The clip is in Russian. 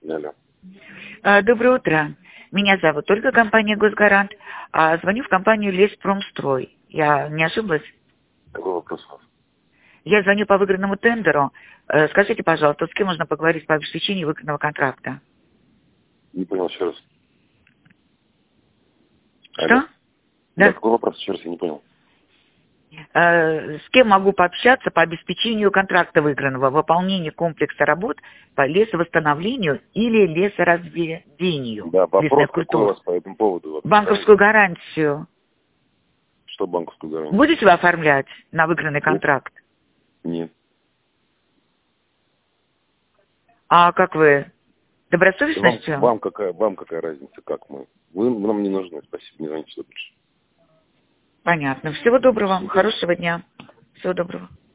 Алло. Доброе утро. Меня зовут Ольга, компания «Госгарант». Звоню в компанию «Леспромстрой». Я не ошиблась? Какой вопрос у вас? Я звоню по выигранному тендеру. Скажите, пожалуйста, с кем можно поговорить по обеспечению выигранного контракта? Не понял еще раз. Что? Алло. Да. Какой вопрос? Еще раз я не понял. С кем могу пообщаться по обеспечению контракта выигранного, выполнению комплекса работ по лесовосстановлению или лесоразведению Да, вопрос лесных какой у культур? вас по этому поводу? Вот, Банковскую гарантию Что банковскую гарантию? будете вы оформлять на выигранный контракт? Нет. А как вы? Добросовестностью? Вам какая разница, как мы? Вы нам не нужны, спасибо, не звоните больше. Понятно. Всего доброго вам. Хорошего дня. Всего доброго.